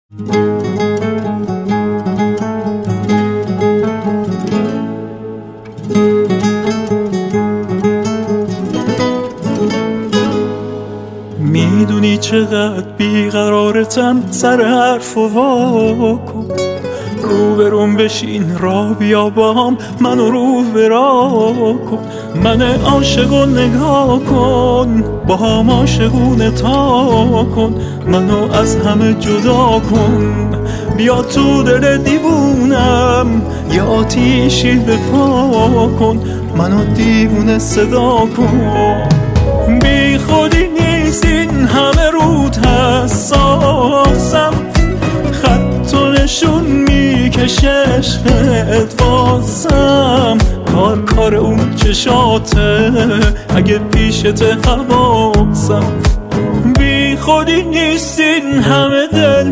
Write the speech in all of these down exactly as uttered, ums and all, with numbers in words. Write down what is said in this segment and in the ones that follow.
میدونی چقدر بیقرارتم، سر حرف و واکن رو برون بشین را بیا با هم منو رو برا کن. من عاشق و نگاه کن، با هم عاشقونه تا کن، منو از همه جدا کن. بیا تو دل دیوونم یا آتیشی بپا کن، منو دیوونه صدا کن. بی خودی نیست این همه رود حساسم، خط و نشون میکشه عشقت واسم. کار کار اون چشاته اگه پیشت حواسم. بی خودی نیست این همه دل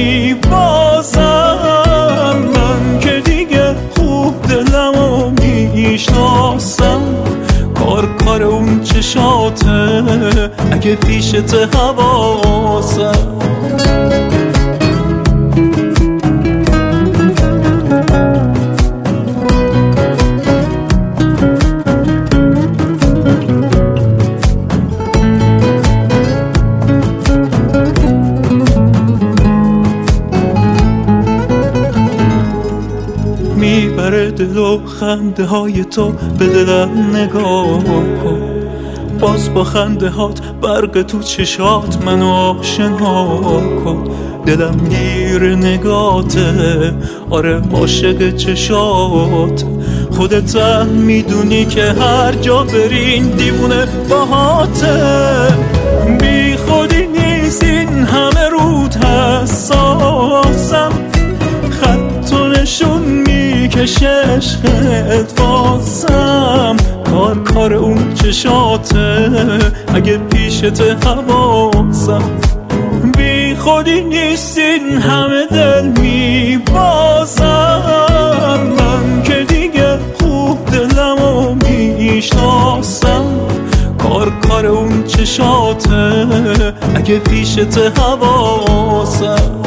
میبازم، من که دیگه خوب دلمو میشناسم. کار کار اون چشاته اگه پیشت حواسم. میبره دل و خنده های تو به دلم نگاه کن. باز با خنده هات برق تو چشات منو آشنا کن. دلم گیر نگاته، آره عاشق چشات. خودت هم میدونی که هر جا برین دیوونه باهاته. بی خودی نیست این همه رود حساسم، خط و نشون میکشه عشقت واسم. کار کار اون چشاته اگه پیشت حواسم. بی خودی نیست این همه دل میبازم، من که دیگه خوب دلمو میشناسم. کار کار اون چشاته اگه پیشت حواسم.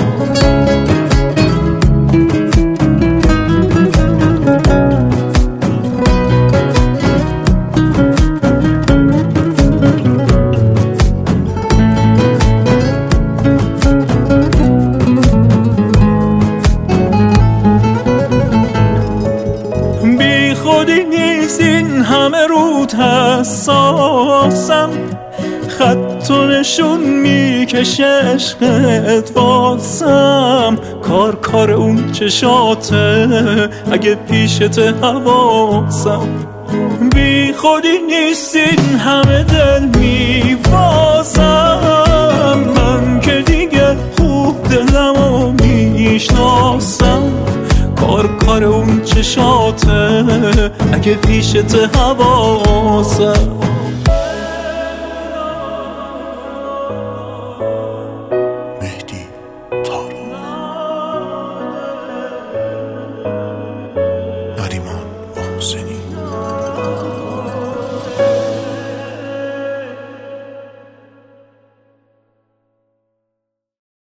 خودی نیست این همه رود حساسم، خط و نشون میکشه عشقت واسم. کار کار اون چشاته اگه پیشت حواسم. بی خودی نیست این همه دل میبازم، من که دیگه خوب دلمو میشناسم. کار کار اون چشاته اگه پیشت حواسم.